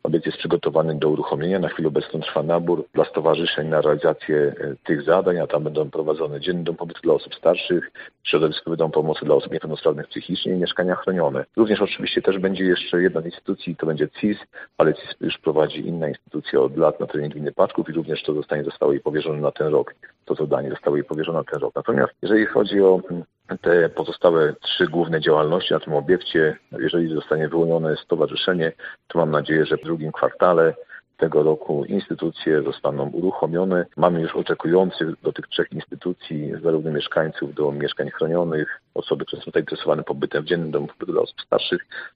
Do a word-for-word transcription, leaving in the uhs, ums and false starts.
Obiekt jest przygotowany do uruchomienia. Na chwilę obecną trwa nabór dla stowarzyszeń na realizację tych zadań, a tam będą prowadzone dzienny dom pobytu dla osób starszych, środowiskowy dom pomocy dla osób niepełnosprawnych psychicznie i mieszkania chronione. Również oczywiście też będzie jeszcze jedna z instytucji, to będzie C I S, ale C I S już prowadzi inna instytucja od lat na terenie gminy Paczków i również to zostanie zostało jej powierzone na ten rok. To zadanie zostało jej powierzone na ten rok. Natomiast jeżeli chodzi o te pozostałe trzy główne działalności na tym obiekcie, jeżeli zostanie wyłonione stowarzyszenie, to mam nadzieję, że w drugim kwartale tego roku instytucje zostaną uruchomione. Mamy już oczekujących do tych trzech instytucji zarówno mieszkańców do mieszkań chronionych, osoby, które są zainteresowane pobytem w dziennym domu pobytu dla osób starszych,